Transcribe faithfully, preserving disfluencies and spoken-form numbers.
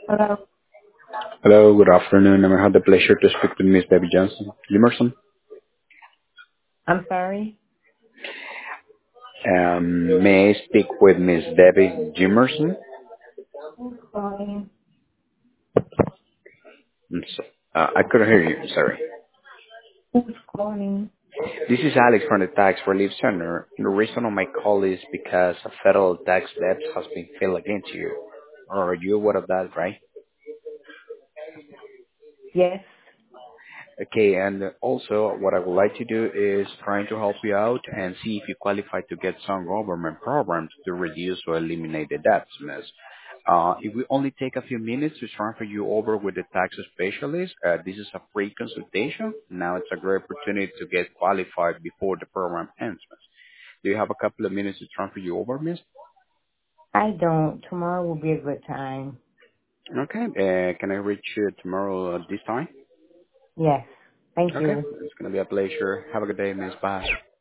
Hello. Hello, good afternoon. I have the pleasure to speak with Miss Debbie Johnson. Jimerson. I'm sorry. Um, may I speak with Miss Debbie Jimerson? Who's calling? I'm so, uh, I couldn't hear you. Sorry. Who's calling? This is Alex from the Tax Relief Center. The reason of my call is because a federal tax debt has been filed against you. Are you aware of that, right? Yes. Okay, and also what I would like to do is trying to help you out and see if you qualify to get some government programs to reduce or eliminate the debts, miss. Uh, it will only take a few minutes to transfer you over with the tax specialist. Uh, this is a free consultation. Now it's a great opportunity to get qualified before the program ends, miss. Do you have a couple of minutes to transfer you over, miss? I don't. Tomorrow will be a good time. Okay, uh, can I reach you tomorrow at this time? Yes. Thank Okay, you. it's going to be a pleasure. Have a good day, miss. Bye.